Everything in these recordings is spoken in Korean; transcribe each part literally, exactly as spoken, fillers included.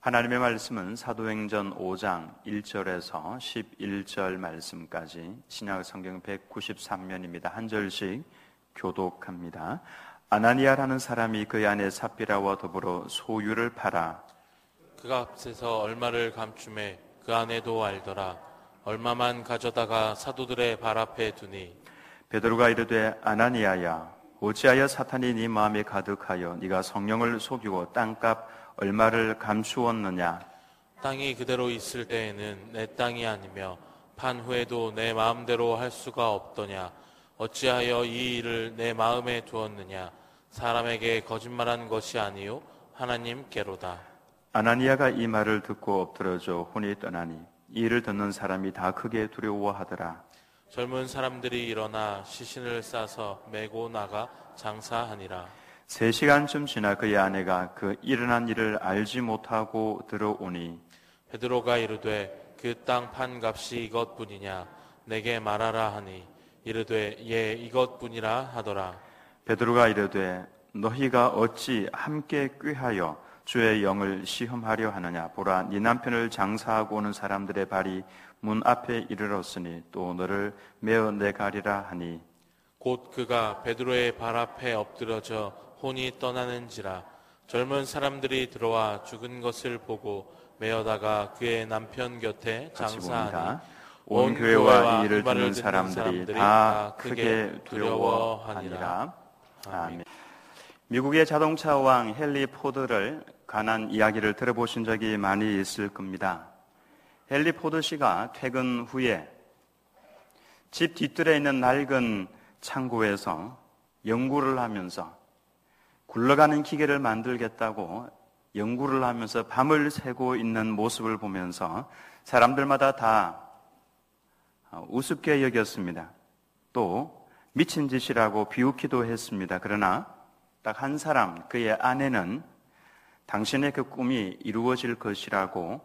하나님의 말씀은 사도행전 오 장 일 절에서 십일 절 말씀까지 신약 성경 백구십삼 면입니다. 한 절씩 교독합니다. 아나니아라는 사람이 그 아내 삽비라와 더불어 소유를 팔아 그 값에서 얼마를 감춤해 그 아내도 알더라. 얼마만 가져다가 사도들의 발 앞에 두니 베드로가 이르되 아나니아야 어찌하여 사탄이 네 마음에 가득하여 네가 성령을 속이고 땅값 얼마를 감추었느냐. 땅이 그대로 있을 때에는 내 땅이 아니며 판 후에도 내 마음대로 할 수가 없더냐. 어찌하여 이 일을 내 마음에 두었느냐. 사람에게 거짓말한 것이 아니요 하나님께로다. 아나니아가 이 말을 듣고 엎드러져 혼이 떠나니 이 일을 듣는 사람이 다 크게 두려워하더라. 젊은 사람들이 일어나 시신을 싸서 메고 나가 장사하니라. 세 시간쯤 지나 그의 아내가 그 일어난 일을 알지 못하고 들어오니 베드로가 이르되 그 땅 판 값이 이것뿐이냐 내게 말하라 하니 이르되 예 이것뿐이라 하더라. 베드로가 이르되 너희가 어찌 함께 꾀하여 주의 영을 시험하려 하느냐. 보라 네 남편을 장사하고 오는 사람들의 발이 문 앞에 이르렀으니 또 너를 메어 내가리라 하니 곧 그가 베드로의 발 앞에 엎드러져 혼이 떠나는지라. 젊은 사람들이 들어와 죽은 것을 보고 메어다가 그의 남편 곁에 장사하니 온 교회와 이 일을 듣는 사람들이 다 크게 두려워하니라. 아멘. 미국의 자동차 왕 헨리 포드를 관한 이야기를 들어보신 적이 많이 있을 겁니다. 헨리 포드 씨가 퇴근 후에 집 뒤뜰에 있는 낡은 창고에서 연구를 하면서 굴러가는 기계를 만들겠다고 연구를 하면서 밤을 새고 있는 모습을 보면서 사람들마다 다 우습게 여겼습니다. 또 미친 짓이라고 비웃기도 했습니다. 그러나 딱 한 사람, 그의 아내는 당신의 그 꿈이 이루어질 것이라고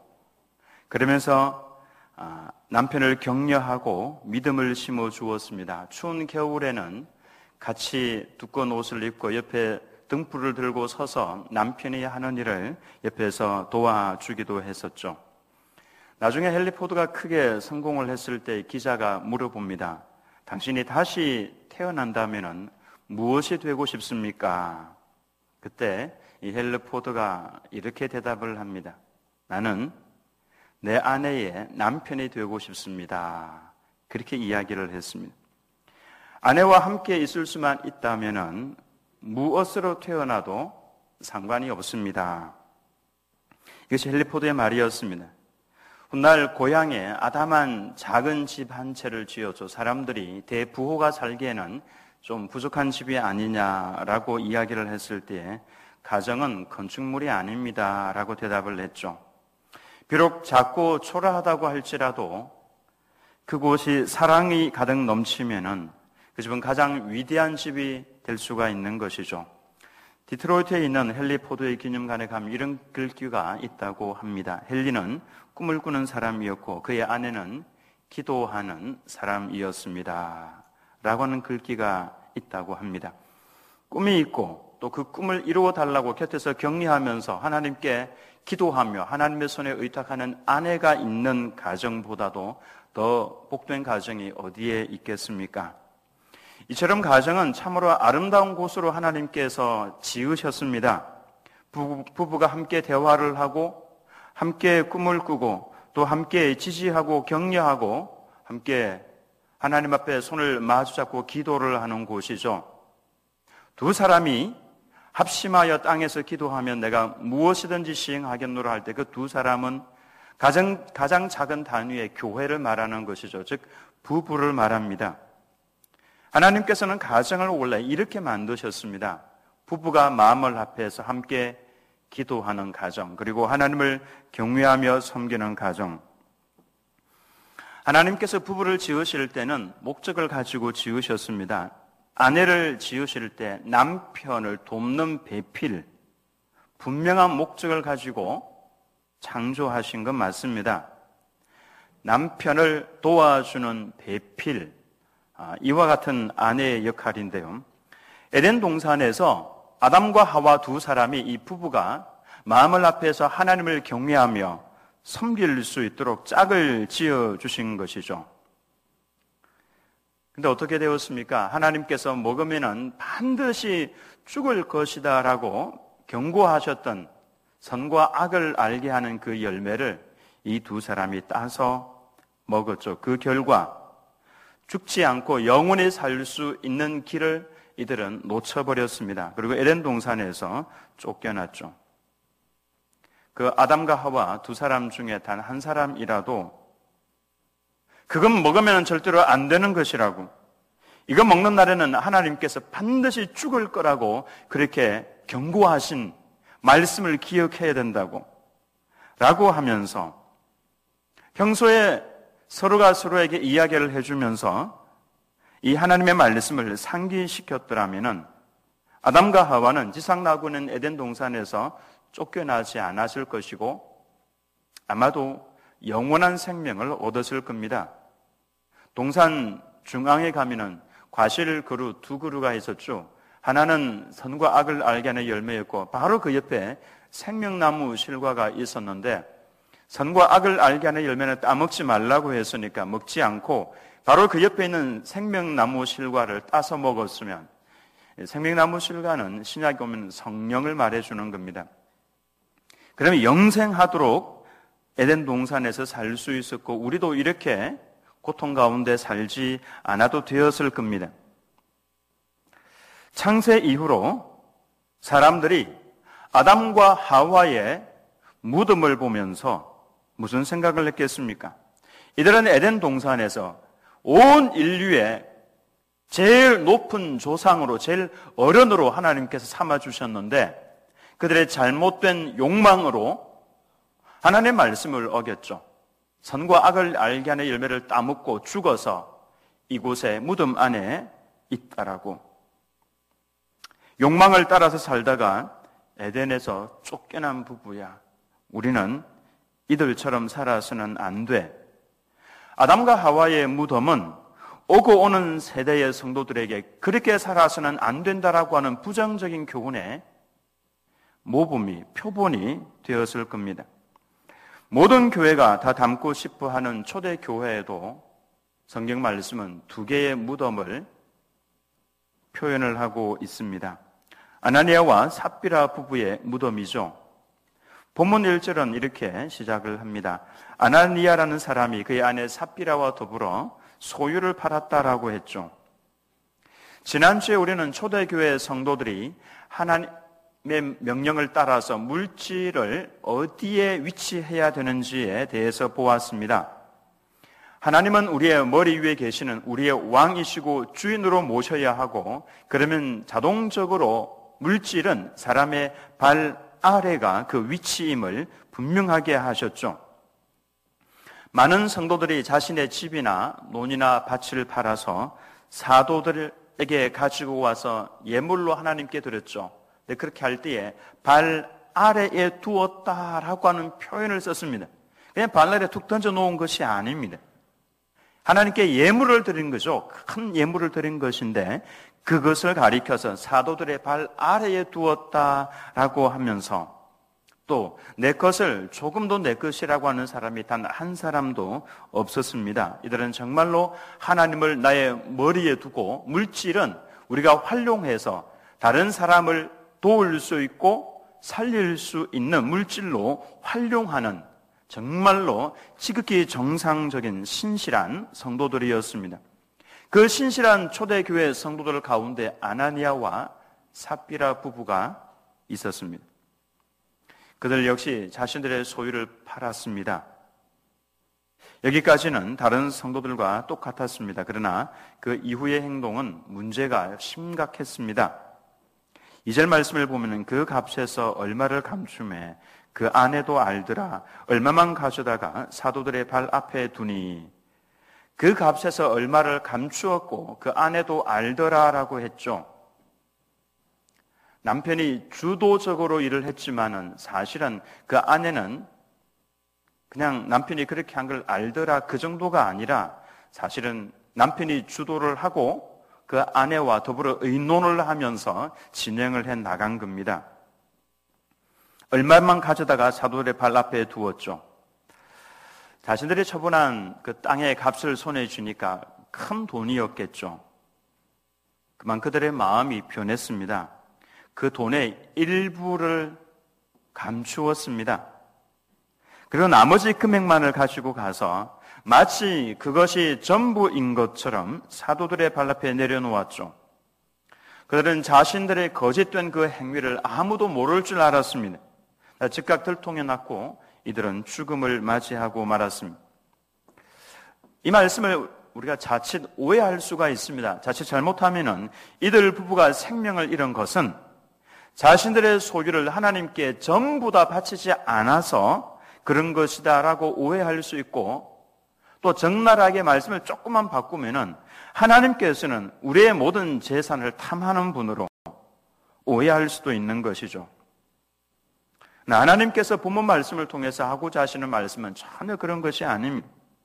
그러면서 남편을 격려하고 믿음을 심어 주었습니다. 추운 겨울에는 같이 두꺼운 옷을 입고 옆에 등불을 들고 서서 남편이 하는 일을 옆에서 도와주기도 했었죠. 나중에 헨리 포드가 크게 성공을 했을 때 기자가 물어봅니다. 당신이 다시 태어난다면 무엇이 되고 싶습니까? 그때 이 헨리 포드가 이렇게 대답을 합니다. 나는 내 아내의 남편이 되고 싶습니다. 그렇게 이야기를 했습니다. 아내와 함께 있을 수만 있다면 무엇으로 태어나도 상관이 없습니다. 이것이 헨리 포드의 말이었습니다. 훗날 고향에 아담한 작은 집 한 채를 지어줘 사람들이 대부호가 살기에는 좀 부족한 집이 아니냐라고 이야기를 했을 때 가정은 건축물이 아닙니다 라고 대답을 했죠. 비록 작고 초라하다고 할지라도 그곳이 사랑이 가득 넘치면은 그 집은 가장 위대한 집이 될 수가 있는 것이죠. 디트로이트에 있는 헨리 포드의 기념관에 가면 이런 글귀가 있다고 합니다. 헨리는 꿈을 꾸는 사람이었고 그의 아내는 기도하는 사람이었습니다. 라고 하는 글귀가 있다고 합니다. 꿈이 있고 또 그 꿈을 이루어 달라고 곁에서 격려하면서 하나님께 기도하며 하나님의 손에 의탁하는 아내가 있는 가정보다도 더 복된 가정이 어디에 있겠습니까? 이처럼 가정은 참으로 아름다운 곳으로 하나님께서 지으셨습니다. 부부, 부부가 함께 대화를 하고 함께 꿈을 꾸고 또 함께 지지하고 격려하고 함께 하나님 앞에 손을 마주잡고 기도를 하는 곳이죠. 두 사람이 합심하여 땅에서 기도하면 내가 무엇이든지 시행하겠노라 할 때 그 두 사람은 가장, 가장 작은 단위의 교회를 말하는 것이죠. 즉 부부를 말합니다. 하나님께서는 가정을 원래 이렇게 만드셨습니다. 부부가 마음을 합해서 함께 기도하는 가정, 그리고 하나님을 경외하며 섬기는 가정. 하나님께서 부부를 지으실 때는 목적을 가지고 지으셨습니다. 아내를 지으실 때 남편을 돕는 배필, 분명한 목적을 가지고 창조하신 건 맞습니다. 남편을 도와주는 배필, 이와 같은 아내의 역할인데요. 에덴 동산에서 아담과 하와 두 사람이 이 부부가 마음을 합해서 하나님을 경외하며 섬길 수 있도록 짝을 지어 주신 것이죠. 근데 어떻게 되었습니까? 하나님께서 먹으면은 반드시 죽을 것이다 라고 경고하셨던 선과 악을 알게 하는 그 열매를 이 두 사람이 따서 먹었죠. 그 결과 죽지 않고 영원히 살 수 있는 길을 이들은 놓쳐버렸습니다. 그리고 에덴 동산에서 쫓겨났죠. 그 아담과 하와 두 사람 중에 단 한 사람이라도 그건 먹으면 절대로 안 되는 것이라고, 이거 먹는 날에는 하나님께서 반드시 죽을 거라고 그렇게 경고하신 말씀을 기억해야 된다고 라고 하면서 평소에 서로가 서로에게 이야기를 해주면서 이 하나님의 말씀을 상기시켰더라면 아담과 하와는 지상나고 있는 에덴 동산에서 쫓겨나지 않았을 것이고 아마도 영원한 생명을 얻었을 겁니다. 동산 중앙에 가면은 과실 그루 두 그루가 있었죠. 하나는 선과 악을 알게 하는 열매였고 바로 그 옆에 생명나무 실과가 있었는데 선과 악을 알게 하는 열매는 따먹지 말라고 했으니까 먹지 않고 바로 그 옆에 있는 생명나무 실과를 따서 먹었으면, 생명나무 실과는 신약에 보면 성령을 말해주는 겁니다. 그러면 영생하도록 에덴 동산에서 살 수 있었고 우리도 이렇게 고통 가운데 살지 않아도 되었을 겁니다. 창세 이후로 사람들이 아담과 하와의 무덤을 보면서 무슨 생각을 했겠습니까? 이들은 에덴 동산에서 온 인류의 제일 높은 조상으로, 제일 어른으로 하나님께서 삼아주셨는데 그들의 잘못된 욕망으로 하나님의 말씀을 어겼죠. 선과 악을 알게 하는 열매를 따먹고 죽어서 이곳에 무덤 안에 있다라고. 욕망을 따라서 살다가 에덴에서 쫓겨난 부부야. 우리는 이들처럼 살아서는 안 돼. 아담과 하와의 무덤은 오고 오는 세대의 성도들에게 그렇게 살아서는 안 된다라고 하는 부정적인 교훈의 모범이, 표본이 되었을 겁니다. 모든 교회가 다 담고 싶어 하는 초대 교회에도 성경 말씀은 두 개의 무덤을 표현을 하고 있습니다. 아나니아와 삽비라 부부의 무덤이죠. 본문 일 절은 이렇게 시작을 합니다. 아나니아라는 사람이 그의 아내 삽비라와 더불어 소유를 팔았다라고 했죠. 지난주에 우리는 초대교회 성도들이 하나님의 명령을 따라서 물질을 어디에 위치해야 되는지에 대해서 보았습니다. 하나님은 우리의 머리 위에 계시는 우리의 왕이시고 주인으로 모셔야 하고, 그러면 자동적으로 물질은 사람의 발 아래가 그 위치임을 분명하게 하셨죠. 많은 성도들이 자신의 집이나 논이나 밭을 팔아서 사도들에게 가지고 와서 예물로 하나님께 드렸죠. 근데 그렇게 할 때에 발 아래에 두었다라고 하는 표현을 썼습니다. 그냥 발 아래에 툭 던져놓은 것이 아닙니다. 하나님께 예물을 드린 거죠. 큰 예물을 드린 것인데 그것을 가리켜서 사도들의 발 아래에 두었다라고 하면서 또 내 것을 조금도 내 것이라고 하는 사람이 단 한 사람도 없었습니다. 이들은 정말로 하나님을 나의 머리에 두고 물질은 우리가 활용해서 다른 사람을 도울 수 있고 살릴 수 있는 물질로 활용하는 정말로 지극히 정상적인 신실한 성도들이었습니다. 그 신실한 초대교회 성도들 가운데 아나니아와 삽비라 부부가 있었습니다. 그들 역시 자신들의 소유를 팔았습니다. 여기까지는 다른 성도들과 똑같았습니다. 그러나 그 이후의 행동은 문제가 심각했습니다. 이 절 말씀을 보면 그 값에서 얼마를 감춤해 그 아내도 알더라. 얼마만 가져다가 사도들의 발 앞에 두니. 그 값에서 얼마를 감추었고 그 아내도 알더라라고 했죠. 남편이 주도적으로 일을 했지만은 사실은 그 아내는 그냥 남편이 그렇게 한 걸 알더라 그 정도가 아니라 사실은 남편이 주도를 하고 그 아내와 더불어 의논을 하면서 진행을 해 나간 겁니다. 얼마만 가져다가 사도들의 발 앞에 두었죠. 자신들이 처분한 그 땅의 값을 손에 쥐니까 큰 돈이었겠죠. 그만 그들의 마음이 변했습니다. 그 돈의 일부를 감추었습니다. 그리고 나머지 금액만을 가지고 가서 마치 그것이 전부인 것처럼 사도들의 발 앞에 내려놓았죠. 그들은 자신들의 거짓된 그 행위를 아무도 모를 줄 알았습니다. 즉각 들통이 났고 이들은 죽음을 맞이하고 말았습니다. 이 말씀을 우리가 자칫 오해할 수가 있습니다. 자칫 잘못하면은 이들 부부가 생명을 잃은 것은 자신들의 소유를 하나님께 전부 다 바치지 않아서 그런 것이다라고 오해할 수 있고, 또 적나라하게 말씀을 조금만 바꾸면은 하나님께서는 우리의 모든 재산을 탐하는 분으로 오해할 수도 있는 것이죠. 하나님께서 본문 말씀을 통해서 하고자 하시는 말씀은 전혀 그런 것이 아닙니다.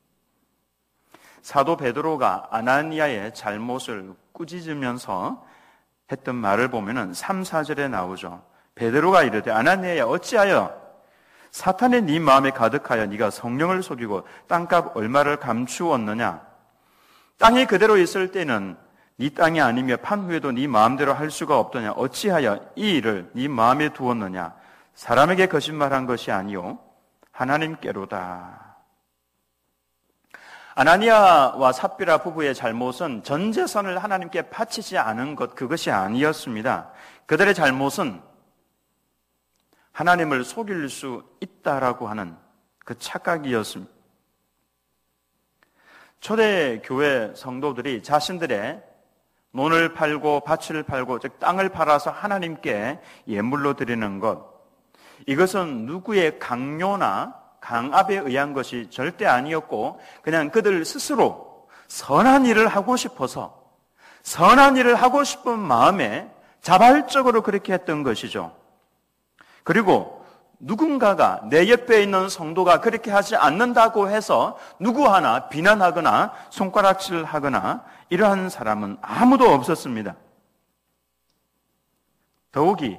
사도 베드로가 아나니아의 잘못을 꾸짖으면서 했던 말을 보면은 삼, 사 절에 나오죠. 베드로가 이르되 아나니아야 어찌하여 사탄이 네 마음에 가득하여 네가 성령을 속이고 땅값 얼마를 감추었느냐. 땅이 그대로 있을 때는 네 땅이 아니며 판 후에도 네 마음대로 할 수가 없더냐. 어찌하여 이 일을 네 마음에 두었느냐. 사람에게 거짓말한 것이 아니요 하나님께로다. 아나니아와 삽비라 부부의 잘못은 전 재산을 하나님께 바치지 않은 것, 그것이 아니었습니다. 그들의 잘못은 하나님을 속일 수 있다라고 하는 그 착각이었습니다. 초대 교회 성도들이 자신들의 논을 팔고 밭을 팔고 즉 땅을 팔아서 하나님께 예물로 드리는 것, 이것은 누구의 강요나 강압에 의한 것이 절대 아니었고 그냥 그들 스스로 선한 일을 하고 싶어서 선한 일을 하고 싶은 마음에 자발적으로 그렇게 했던 것이죠. 그리고 누군가가 내 옆에 있는 성도가 그렇게 하지 않는다고 해서 누구 하나 비난하거나 손가락질을 하거나 이러한 사람은 아무도 없었습니다. 더욱이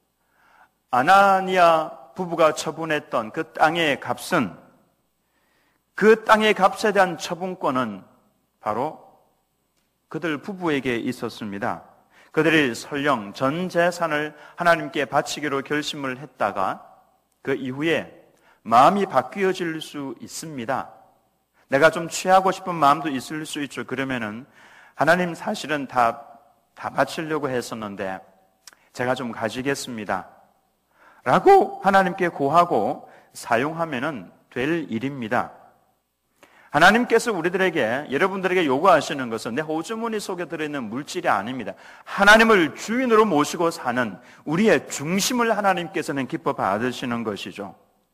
아나니아 부부가 처분했던 그 땅의 값은, 그 땅의 값에 대한 처분권은 바로 그들 부부에게 있었습니다. 그들이 설령 전 재산을 하나님께 바치기로 결심을 했다가 그 이후에 마음이 바뀌어질 수 있습니다. 내가 좀 취하고 싶은 마음도 있을 수 있죠. 그러면은 하나님 사실은 다, 다 바치려고 했었는데 제가 좀 가지겠습니다 라고 하나님께 고하고 사용하면 될 일입니다. 하나님께서 우리들에게, 여러분들에게 요구하시는 것은 내 호주머니 속에 들어있는 물질이 아닙니다. 하나님을 주인으로 모시고 사는 우리의 중심을 하나님께서는 기뻐 받으시는 것이죠.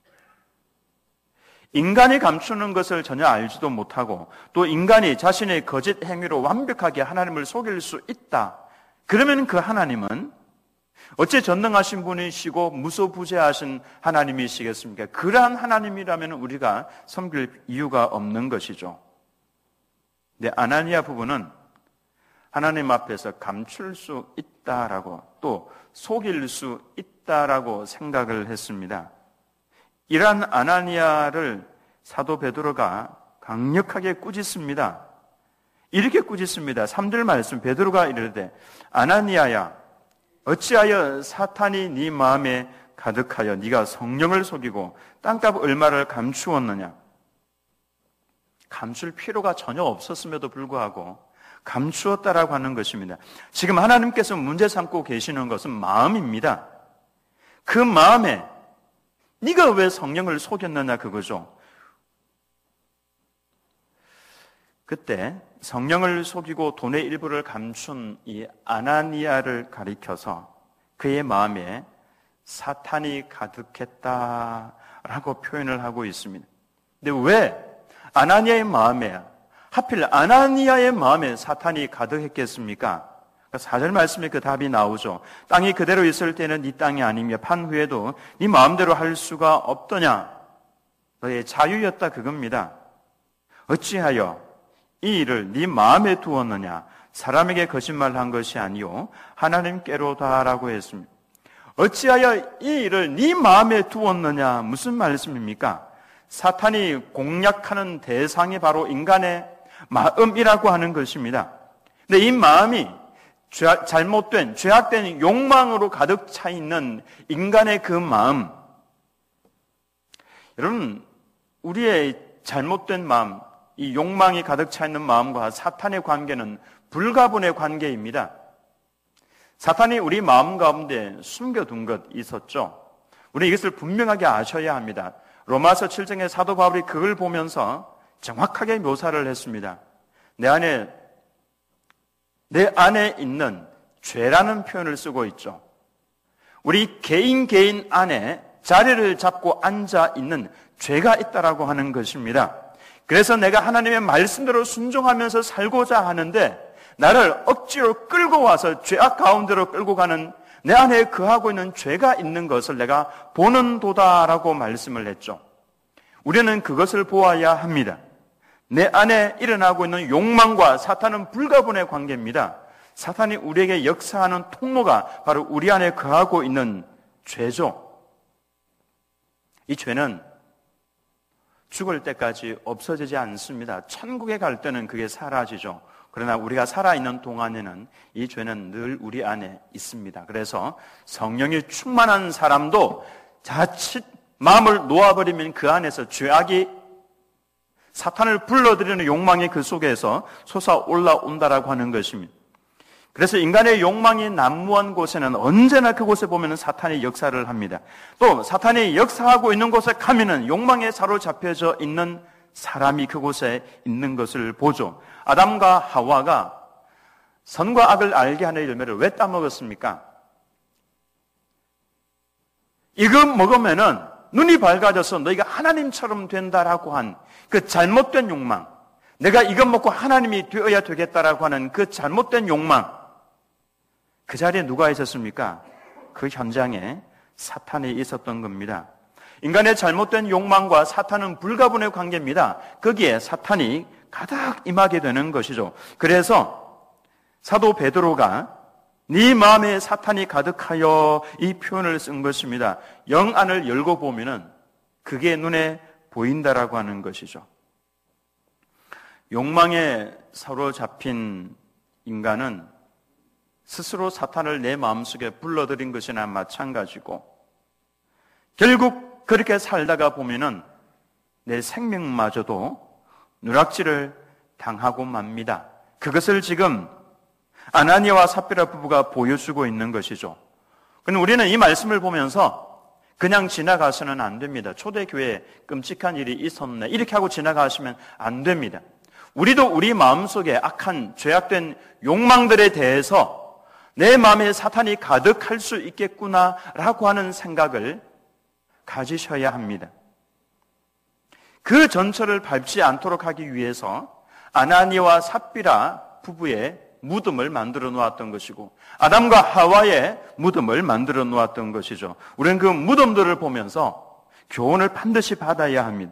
인간이 감추는 것을 전혀 알지도 못하고 또 인간이 자신의 거짓 행위로 완벽하게 하나님을 속일 수 있다. 그러면 그 하나님은 어째 전능하신 분이시고 무소부재하신 하나님이시겠습니까? 그러한 하나님이라면 우리가 섬길 이유가 없는 것이죠. 근데 아나니아 부부는 하나님 앞에서 감출 수 있다라고 또 속일 수 있다라고 생각을 했습니다. 이러한 아나니아를 사도 베드로가 강력하게 꾸짖습니다. 이렇게 꾸짖습니다. 삼 절 말씀, 베드로가 이르되 아나니아야 어찌하여 사탄이 네 마음에 가득하여 네가 성령을 속이고 땅값 얼마를 감추었느냐. 감출 필요가 전혀 없었음에도 불구하고 감추었다라고 하는 것입니다. 지금 하나님께서 문제 삼고 계시는 것은 마음입니다. 그 마음에 네가 왜 성령을 속였느냐 그거죠. 그때 성령을 속이고 돈의 일부를 감춘 이 아나니아를 가리켜서 그의 마음에 사탄이 가득했다라고 표현을 하고 있습니다. 근데 왜 아나니아의 마음에, 하필 아나니아의 마음에 사탄이 가득했겠습니까? 사 절 말씀에 그 답이 나오죠. 땅이 그대로 있을 때는 네 땅이 아니며 판 후에도 네 마음대로 할 수가 없더냐. 너의 자유였다 그겁니다. 어찌하여 이 일을 네 마음에 두었느냐. 사람에게 거짓말한 것이 아니요 하나님께로다라고 했습니다. 어찌하여 이 일을 네 마음에 두었느냐? 무슨 말씀입니까? 사탄이 공략하는 대상이 바로 인간의 마음이라고 하는 것입니다. 근데 이 마음이 죄, 잘못된, 죄악된 욕망으로 가득 차 있는 인간의 그 마음, 여러분, 우리의 잘못된 마음, 이 욕망이 가득 차 있는 마음과 사탄의 관계는 불가분의 관계입니다. 사탄이 우리 마음 가운데 숨겨둔 것 있었죠. 우리 이것을 분명하게 아셔야 합니다. 로마서 칠 장의 사도 바울이 그걸 보면서 정확하게 묘사를 했습니다. 내 안에 내 안에 있는 죄라는 표현을 쓰고 있죠. 우리 개인 개인 안에 자리를 잡고 앉아 있는 죄가 있다라고 하는 것입니다. 그래서 내가 하나님의 말씀대로 순종하면서 살고자 하는데 나를 억지로 끌고 와서 죄악 가운데로 끌고 가는 내 안에 거하고 있는 죄가 있는 것을 내가 보는 도다라고 말씀을 했죠. 우리는 그것을 보아야 합니다. 내 안에 일어나고 있는 욕망과 사탄은 불가분의 관계입니다. 사탄이 우리에게 역사하는 통로가 바로 우리 안에 거하고 있는 죄죠. 이 죄는 죽을 때까지 없어지지 않습니다. 천국에 갈 때는 그게 사라지죠. 그러나 우리가 살아있는 동안에는 이 죄는 늘 우리 안에 있습니다. 그래서 성령이 충만한 사람도 자칫 마음을 놓아버리면 그 안에서 죄악이 사탄을 불러들이는 욕망이 그 속에서 솟아올라온다라고 하는 것입니다. 그래서 인간의 욕망이 난무한 곳에는 언제나 그곳에 보면 사탄이 역사를 합니다. 또 사탄이 역사하고 있는 곳에 가면은 욕망에 사로잡혀져 있는 사람이 그곳에 있는 것을 보죠. 아담과 하와가 선과 악을 알게 하는 열매를 왜 따먹었습니까? 이거 먹으면은 눈이 밝아져서 너희가 하나님처럼 된다라고 한 그 잘못된 욕망, 내가 이것 먹고 하나님이 되어야 되겠다라고 하는 그 잘못된 욕망, 그 자리에 누가 있었습니까? 그 현장에 사탄이 있었던 겁니다. 인간의 잘못된 욕망과 사탄은 불가분의 관계입니다. 거기에 사탄이 가득 임하게 되는 것이죠. 그래서 사도 베드로가 네 마음에 사탄이 가득하여 이 표현을 쓴 것입니다. 영 안을 열고 보면은 그게 눈에 보인다라고 하는 것이죠. 욕망에 사로잡힌 인간은 스스로 사탄을 내 마음속에 불러들인 것이나 마찬가지고 결국 그렇게 살다가 보면은 내 생명마저도 누락질을 당하고 맙니다. 그것을 지금 아나니아와 삽비라 부부가 보여주고 있는 것이죠. 그런데 우리는 이 말씀을 보면서 그냥 지나가서는 안 됩니다. 초대교회에 끔찍한 일이 있었네 이렇게 하고 지나가시면 안 됩니다. 우리도 우리 마음속에 악한 죄악된 욕망들에 대해서 내 마음에 사탄이 가득할 수 있겠구나라고 하는 생각을 가지셔야 합니다. 그 전철을 밟지 않도록 하기 위해서 아나니아와 삽비라 부부의 무덤을 만들어 놓았던 것이고 아담과 하와의 무덤을 만들어 놓았던 것이죠. 우리는 그 무덤들을 보면서 교훈을 반드시 받아야 합니다.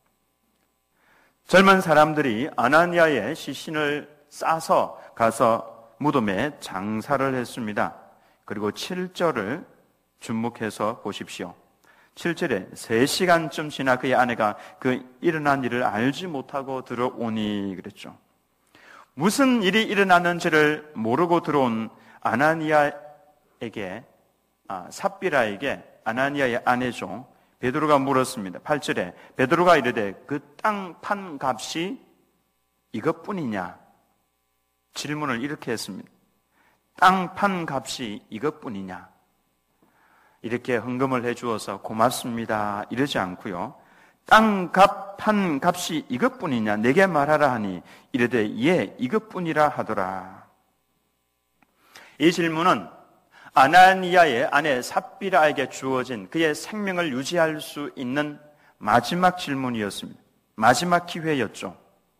젊은 사람들이 아나니아의 시신을 싸서 가서 무덤에 장사를 했습니다. 그리고 칠 절을 주목해서 보십시오. 칠 절에 세 시간쯤 지나 그의 아내가 그 일어난 일을 알지 못하고 들어오니 그랬죠. 무슨 일이 일어났는지를 모르고 들어온 아나니아에게 아, 삽비라에게 아나니아의 아내죠. 베드로가 물었습니다. 팔 절에 베드로가 이르되 그 땅 판 값이 이것뿐이냐? 질문을 이렇게 했습니다. 땅 판 값이 이것뿐이냐? 이렇게 헌금을 해주어서 고맙습니다 이러지 않고요. 땅 값 판 값이 이것뿐이냐? 내게 말하라 하니 이르되 예 이것뿐이라 하더라. 이 질문은 아나니아의 아내 삽비라에게 주어진 그의 생명을 유지할 수 있는 마지막 질문이었습니다. 마지막 기회였죠.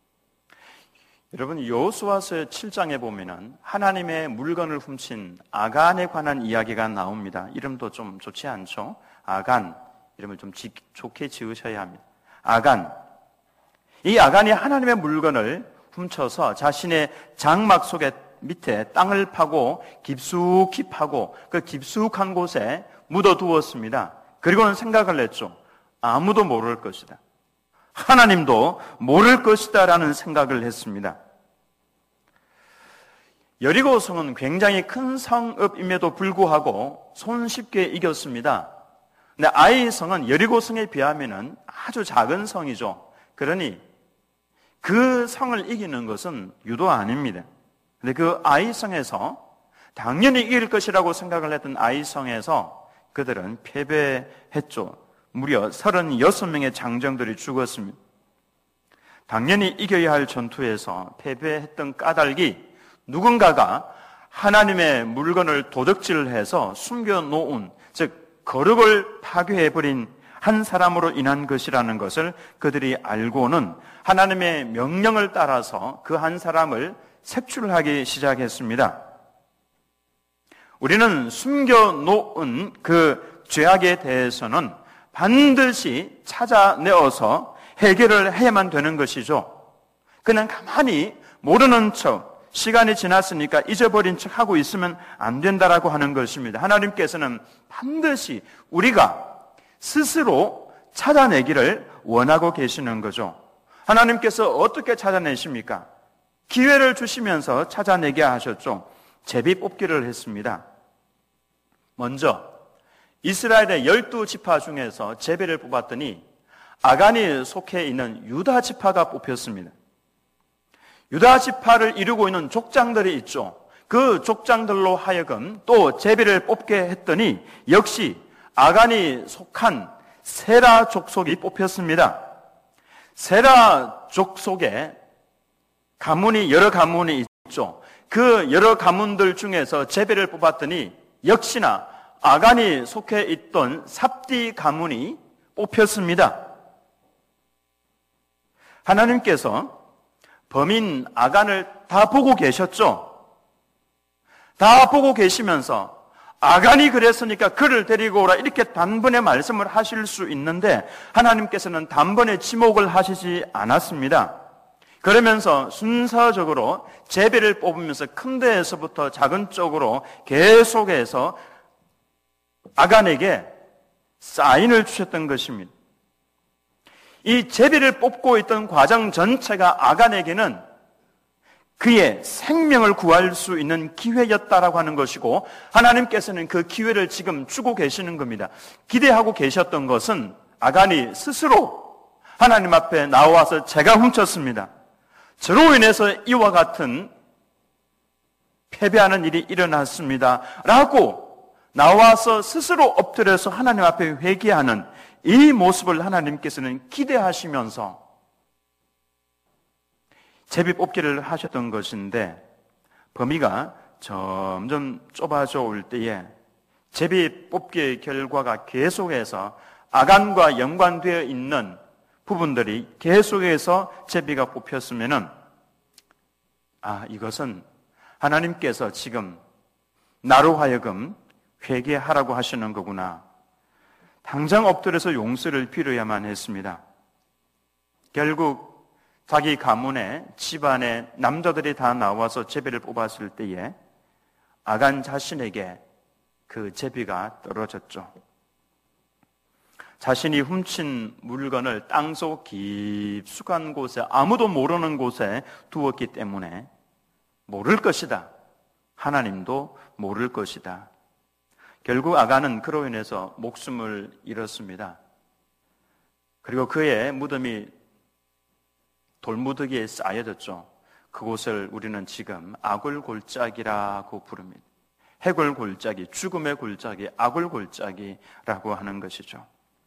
여러분 여호수아서 칠 장에 보면은 하나님의 물건을 훔친 아간에 관한 이야기가 나옵니다. 이름도 좀 좋지 않죠? 아간 이름을 좀 지, 좋게 지으셔야 합니다. 아간 이 아간이 하나님의 물건을 훔쳐서 자신의 장막 속에 밑에 땅을 파고 깊숙이 파고 그 깊숙한 곳에 묻어두었습니다. 그리고는 생각을 했죠. 아무도 모를 것이다. 하나님도 모를 것이다 라는 생각을 했습니다. 여리고성은 굉장히 큰 성읍임에도 불구하고 손쉽게 이겼습니다. 근데 아이성은 여리고성에 비하면 아주 작은 성이죠. 그러니 그 성을 이기는 것은 유도 아닙니다. 근데 그 아이성에서 당연히 이길 것이라고 생각을 했던 아이성에서 그들은 패배했죠. 무려 서른여섯 명의 장정들이 죽었습니다. 당연히 이겨야 할 전투에서 패배했던 까닭이 누군가가 하나님의 물건을 도적질해서 숨겨놓은, 즉 거룩을 파괴해버린 한 사람으로 인한 것이라는 것을 그들이 알고는 하나님의 명령을 따라서 그 한 사람을 색출하기 시작했습니다. 우리는 숨겨놓은 그 죄악에 대해서는 반드시 찾아내어서 해결을 해야만 되는 것이죠. 그냥 가만히 모르는 척, 시간이 지났으니까 잊어버린 척 하고 있으면 안 된다라고 하는 것입니다. 하나님께서는 반드시 우리가 스스로 찾아내기를 원하고 계시는 거죠. 하나님께서 어떻게 찾아내십니까? 기회를 주시면서 찾아내게 하셨죠. 제비 뽑기를 했습니다. 먼저 이스라엘의 열두 지파 중에서 제비를 뽑았더니 아간이 속해 있는 유다 지파가 뽑혔습니다. 유다 지파를 이루고 있는 족장들이 있죠. 그 족장들로 하여금 또 제비를 뽑게 했더니 역시 아간이 속한 세라 족속이 뽑혔습니다. 세라 족속에 가문이 여러 가문이 있죠. 그 여러 가문들 중에서 제비를 뽑았더니 역시나 아간이 속해 있던 삽디 가문이 뽑혔습니다. 하나님께서 범인 아간을 다 보고 계셨죠. 다 보고 계시면서 아간이 그랬으니까 그를 데리고 오라 이렇게 단번에 말씀을 하실 수 있는데 하나님께서는 단번에 지목을 하시지 않았습니다. 그러면서 순서적으로 제비를 뽑으면서 큰 데에서부터 작은 쪽으로 계속해서 아간에게 사인을 주셨던 것입니다. 이 제비를 뽑고 있던 과정 전체가 아간에게는 그의 생명을 구할 수 있는 기회였다라고 하는 것이고 하나님께서는 그 기회를 지금 주고 계시는 겁니다. 기대하고 계셨던 것은 아간이 스스로 하나님 앞에 나와서 제가 훔쳤습니다. 저로 인해서 이와 같은 패배하는 일이 일어났습니다. 라고 나와서 스스로 엎드려서 하나님 앞에 회개하는 이 모습을 하나님께서는 기대하시면서 제비 뽑기를 하셨던 것인데 범위가 점점 좁아져 올 때에 제비 뽑기의 결과가 계속해서 아간과 연관되어 있는 부분들이 계속해서 제비가 뽑혔으면은 아, 이것은 하나님께서 지금 나로 하여금 회개하라고 하시는 거구나. 당장 엎드려서 용서를 빌어야만 했습니다. 결국 자기 가문의 집안의 남자들이 다 나와서 제비를 뽑았을 때에 아간 자신에게 그 제비가 떨어졌죠. 자신이 훔친 물건을 땅속 깊숙한 곳에 아무도 모르는 곳에 두었기 때문에 모를 것이다. 하나님도 모를 것이다. 결국 아간은 그로 인해서 목숨을 잃었습니다. 그리고 그의 무덤이 돌무더기에 쌓여졌죠. 그곳을 우리는 지금 아굴골짜기라고 부릅니다. 해골골짜기, 죽음의 골짜기, 아굴골짜기라고 하는 것이죠.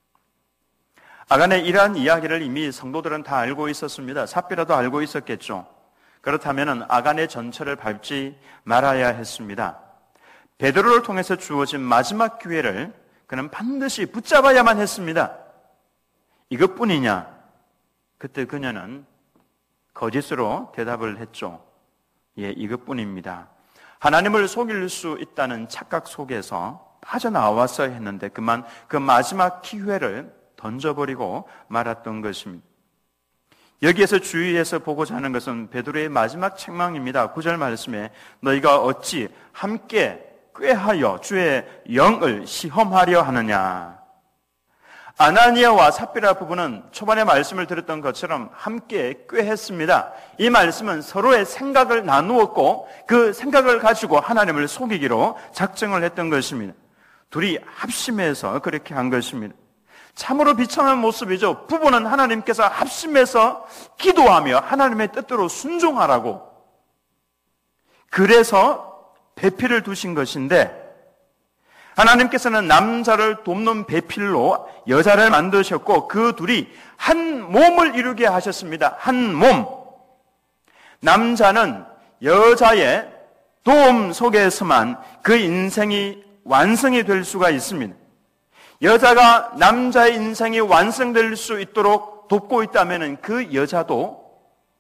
아간의 이러한 이야기를 이미 성도들은 다 알고 있었습니다. 삽비라도 알고 있었겠죠. 그렇다면 아간의 전철을 밟지 말아야 했습니다. 베드로를 통해서 주어진 마지막 기회를 그는 반드시 붙잡아야만 했습니다. 이것뿐이냐? 그때 그녀는 거짓으로 대답을 했죠. 예, 이것뿐입니다. 하나님을 속일 수 있다는 착각 속에서 빠져나왔어야 했는데 그만 그 마지막 기회를 던져버리고 말았던 것입니다. 여기에서 주의해서 보고자 하는 것은 베드로의 마지막 책망입니다. 구 절 말씀에 너희가 어찌 함께 꾀하여 주의 영을 시험하려 하느냐. 아나니아와 삽비라 부부는 초반에 말씀을 들었던 것처럼 함께 꾀했습니다. 이 말씀은 서로의 생각을 나누었고 그 생각을 가지고 하나님을 속이기로 작정을 했던 것입니다. 둘이 합심해서 그렇게 한 것입니다. 참으로 비참한 모습이죠. 부부는 하나님께서 합심해서 기도하며 하나님의 뜻대로 순종하라고, 그래서 배필을 두신 것인데, 하나님께서는 남자를 돕는 배필로 여자를 만드셨고 그 둘이 한 몸을 이루게 하셨습니다. 한 몸. 남자는 여자의 도움 속에서만 그 인생이 완성이 될 수가 있습니다. 여자가 남자의 인생이 완성될 수 있도록 돕고 있다면 그 여자도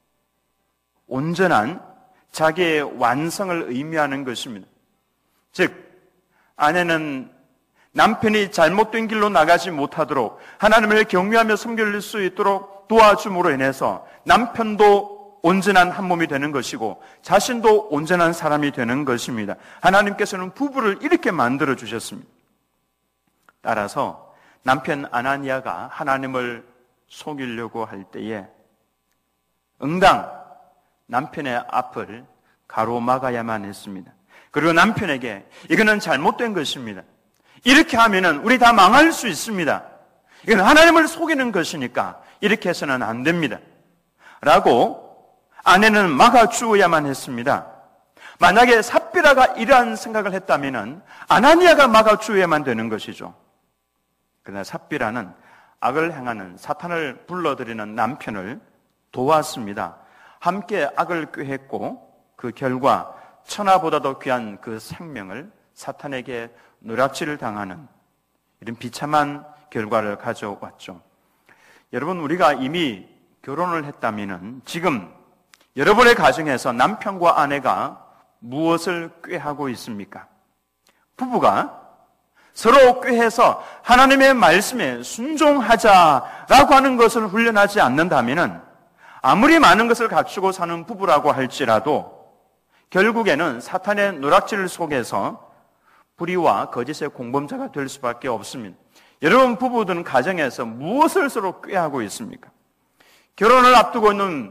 온전한 자기의 완성을 의미하는 것입니다. 즉, 아내는 남편이 잘못된 길로 나가지 못하도록 하나님을 경외하며 섬길 수 있도록 도와줌으로 인해서 남편도 온전한 한 몸이 되는 것이고 자신도 온전한 사람이 되는 것입니다. 하나님께서는 부부를 이렇게 만들어 주셨습니다. 따라서 남편 아나니아가 하나님을 속이려고 할 때에 응당 남편의 앞을 가로막아야만 했습니다. 그리고 남편에게 이거는 잘못된 것입니다. 이렇게 하면은 우리 다 망할 수 있습니다. 이건 하나님을 속이는 것이니까 이렇게 해서는 안 됩니다. 라고 아내는 막아주어야만 했습니다. 만약에 삽비라가 이러한 생각을 했다면은 아나니아가 막아주어야만 되는 것이죠. 그러나 삽비라는 악을 행하는 사탄을 불러들이는 남편을 도왔습니다. 함께 악을 꾀했고 그 결과 천하보다도 귀한 그 생명을 사탄에게 노략질을 당하는 이런 비참한 결과를 가져왔죠. 여러분, 우리가 이미 결혼을 했다면은 지금 여러분의 가정에서 남편과 아내가 무엇을 꾀하고 있습니까? 부부가 서로 꾀해서 하나님의 말씀에 순종하자라고 하는 것을 훈련하지 않는다면은 아무리 많은 것을 갖추고 사는 부부라고 할지라도 결국에는 사탄의 노략질 속에서 불의와 거짓의 공범자가 될 수밖에 없습니다. 여러분, 부부든 가정에서 무엇을 서로 꾀하고 있습니까? 결혼을 앞두고 있는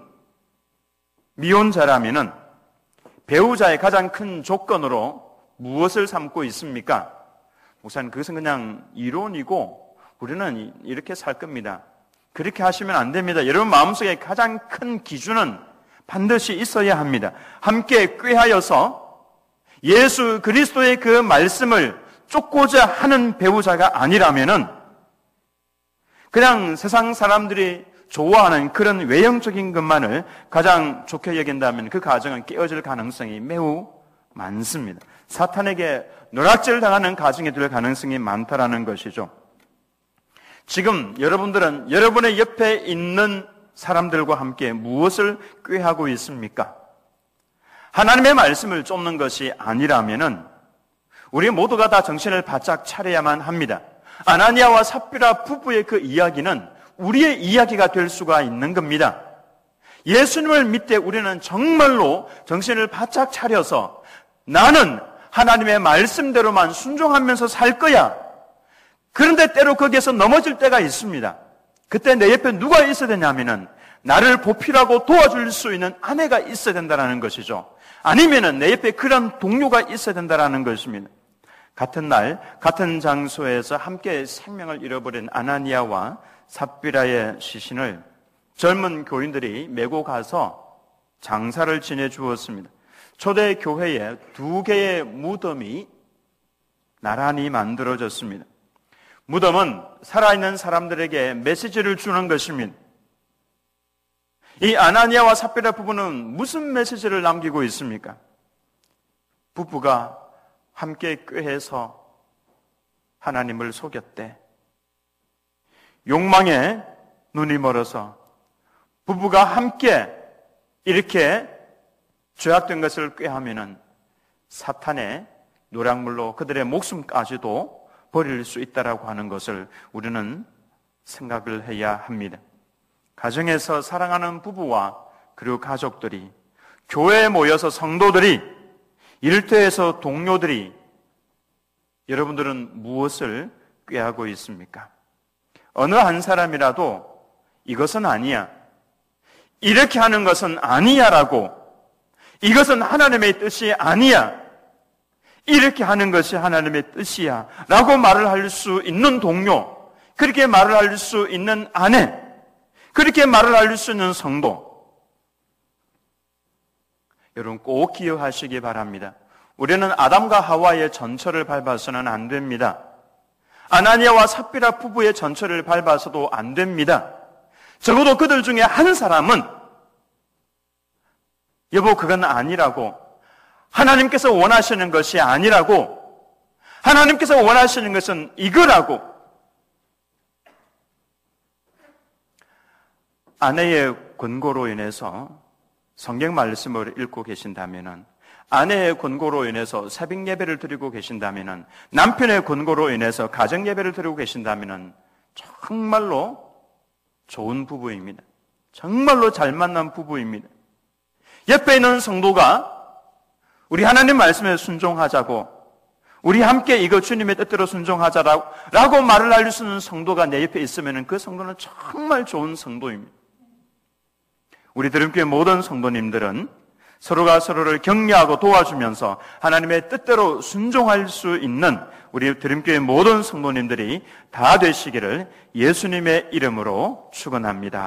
미혼자라면은 배우자의 가장 큰 조건으로 무엇을 삼고 있습니까? 목사님, 그것은 그냥 이론이고 우리는 이렇게 살 겁니다. 그렇게 하시면 안 됩니다. 여러분 마음속에 가장 큰 기준은 반드시 있어야 합니다. 함께 꾀하여서 예수 그리스도의 그 말씀을 쫓고자 하는 배우자가 아니라면은 그냥 세상 사람들이 좋아하는 그런 외형적인 것만을 가장 좋게 여긴다면 그 가정은 깨어질 가능성이 매우 많습니다. 사탄에게 노략질 당하는 가정이 될 가능성이 많다라는 것이죠. 지금 여러분들은 여러분의 옆에 있는 사람들과 함께 무엇을 꾀하고 있습니까? 하나님의 말씀을 쫓는 것이 아니라면은 우리 모두가 다 정신을 바짝 차려야만 합니다. 아나니아와 삽비라 부부의 그 이야기는 우리의 이야기가 될 수가 있는 겁니다. 예수님을 믿되 우리는 정말로 정신을 바짝 차려서 나는 하나님의 말씀대로만 순종하면서 살 거야. 그런데 때로 거기에서 넘어질 때가 있습니다. 그때 내 옆에 누가 있어야 되냐면은 나를 보필하고 도와줄 수 있는 아내가 있어야 된다는 것이죠. 아니면은 내 옆에 그런 동료가 있어야 된다는 것입니다. 같은 날 같은 장소에서 함께 생명을 잃어버린 아나니아와 삽비라의 시신을 젊은 교인들이 메고 가서 장사를 지내주었습니다. 초대 교회에 두 개의 무덤이 나란히 만들어졌습니다. 무덤은 살아있는 사람들에게 메시지를 주는 것입니다. 이 아나니아와 삽비라 부부는 무슨 메시지를 남기고 있습니까? 부부가 함께 꾀해서 하나님을 속였대. 욕망에 눈이 멀어서 부부가 함께 이렇게 죄악된 것을 꾀하면은 사탄의 노략물로 그들의 목숨까지도 버릴 수 있다라고 하는 것을 우리는 생각을 해야 합니다. 가정에서 사랑하는 부부와 그리고 가족들이, 교회에 모여서 성도들이, 일터에서 동료들이, 여러분들은 무엇을 꾀하고 있습니까? 어느 한 사람이라도 이것은 아니야, 이렇게 하는 것은 아니야 라고, 이것은 하나님의 뜻이 아니야, 이렇게 하는 것이 하나님의 뜻이야 라고 말을 할 수 있는 동료, 그렇게 말을 할 수 있는 아내, 그렇게 말을 할 수 있는 성도, 여러분 꼭 기억하시기 바랍니다. 우리는 아담과 하와의 전철을 밟아서는 안 됩니다. 아나니아와 삽비라 부부의 전철을 밟아서도 안 됩니다. 적어도 그들 중에 한 사람은 여보 그건 아니라고, 하나님께서 원하시는 것이 아니라고, 하나님께서 원하시는 것은 이거라고, 아내의 권고로 인해서 성경 말씀을 읽고 계신다면, 아내의 권고로 인해서 새벽 예배를 드리고 계신다면, 남편의 권고로 인해서 가정 예배를 드리고 계신다면 정말로 좋은 부부입니다. 정말로 잘 만난 부부입니다. 옆에 있는 성도가 우리 하나님 말씀에 순종하자고, 우리 함께 이거 주님의 뜻대로 순종하자라고 말을 할 수 있는 성도가 내 옆에 있으면 그 성도는 정말 좋은 성도입니다. 우리 드림교회 모든 성도님들은 서로가 서로를 격려하고 도와주면서 하나님의 뜻대로 순종할 수 있는 우리 드림교회 모든 성도님들이 다 되시기를 예수님의 이름으로 축원합니다.